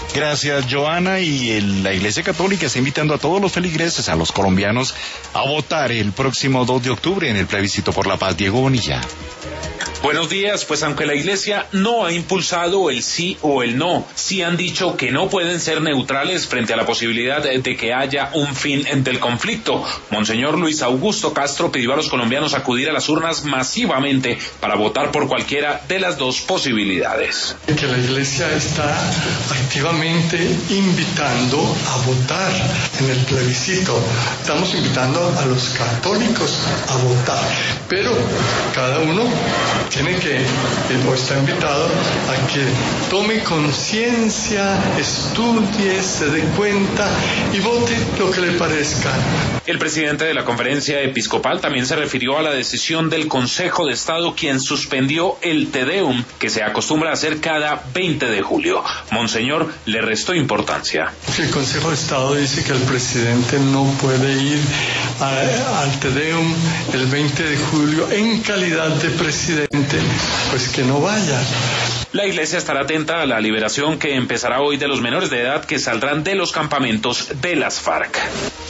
Gracias, Joana. Y la Iglesia Católica está invitando a todos los feligreses, a los colombianos, a votar el próximo 2 de octubre en el plebiscito por la paz. Diego Bonilla. Buenos días, pues aunque la Iglesia no ha impulsado el sí o el no, sí han dicho que no pueden ser neutrales frente a la posibilidad de que haya un fin del conflicto. Monseñor Luis Augusto Castro pidió a los colombianos acudir a las urnas masivamente para votar por cualquiera de las dos posibilidades. Que la Iglesia está activamente invitando a votar en el plebiscito. Estamos invitando a los católicos a votar, pero cada uno tiene que, o está invitado a que tome conciencia, estudie, se dé cuenta y vote lo que le parezca. El presidente de la Conferencia Episcopal también se refirió a la decisión del Consejo de Estado, quien suspendió el Te Deum, que se acostumbra a hacer cada 20 de julio. Monseñor le restó importancia. El Consejo de Estado dice que el presidente no puede ir al Te Deum el 20 de julio en calidad de presidente. Pues que no vaya. La Iglesia estará atenta a la liberación que empezará hoy de los menores de edad que saldrán de los campamentos de las FARC.